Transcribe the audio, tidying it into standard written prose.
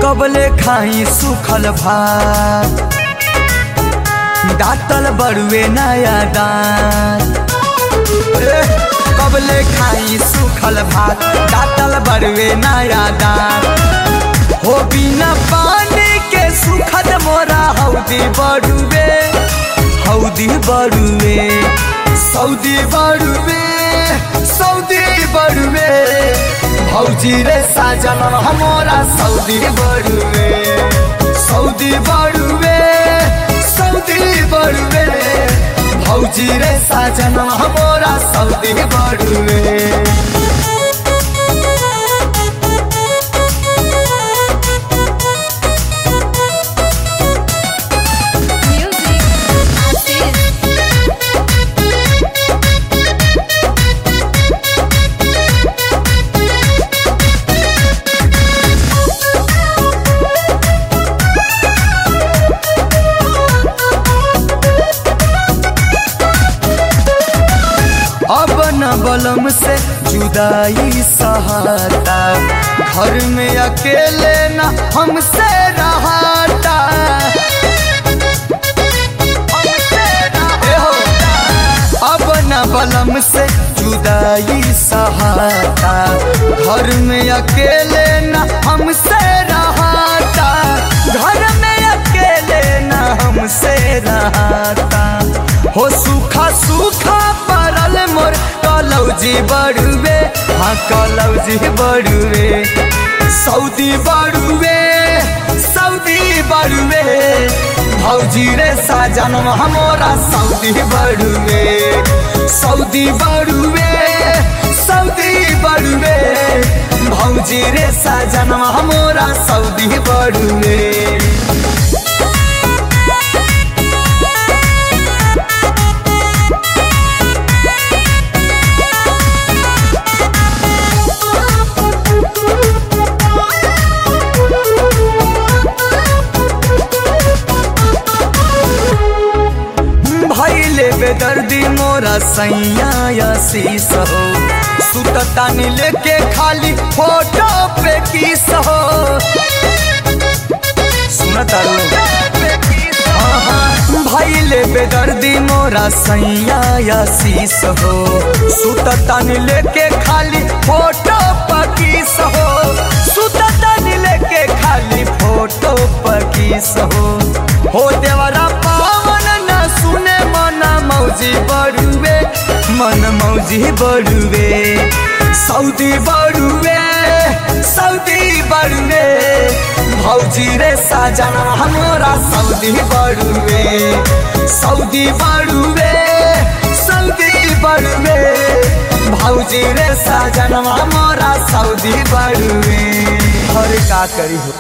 कबले खाई सुखल भात दातल बड़ुए नया दांत कबले खाई सुखल भात दातल बड़ुए नया दांत हो बिना पानी के सुखद मोरा हौदी बड़ुए हौदी बड़ुए सऊदी बड़ुए सऊदी बड़ुए भौजी रे साजन हमारा सऊदी बड़ुए सऊदी बड़ुए सऊदी बड़ुए भौजी रे साजन हमारा सऊदी बड़ुए। अब न बलम से जुदाई सहाता घर में अकेले न हमसे रहता अब न बलम से जुदाई सहाता घर में अकेले न हमसे रहता घर में अकेले न हमसे रहता हो सूखा सूखा परल मोर कलौजी बड़ुए हाँ कलौजी बड़ुए सऊदी बड़ुए सऊदी बड़ुए भौजी रे साजन हमारा सऊदी बड़ुए सऊदी बड़ुए सऊदी बड़ुए भौजी रे साजन हमारा सऊदी बड़ुए। बेदर्दी मोरा सैया शीश हो सुततानी लेके खाली फोटो पे किस हो सुनता भाई ले बेदर्दी मोरा सैया शीश हो सुततानी लेके खाली फोटो पे किस हो सुततानी लेके खाली फोटो पे किस हो देवरा पावन न सुने मौजी बड़ुए मन मौजी बड़ुए सऊदी बड़ुए सऊदी बड़ुए भौजी रे साजन हमारा सऊदी बड़ुए सऊदी बड़ुए सऊदी बड़ुए भौजी रे साजन हमारा सऊदी बड़ुए। और का करी हो।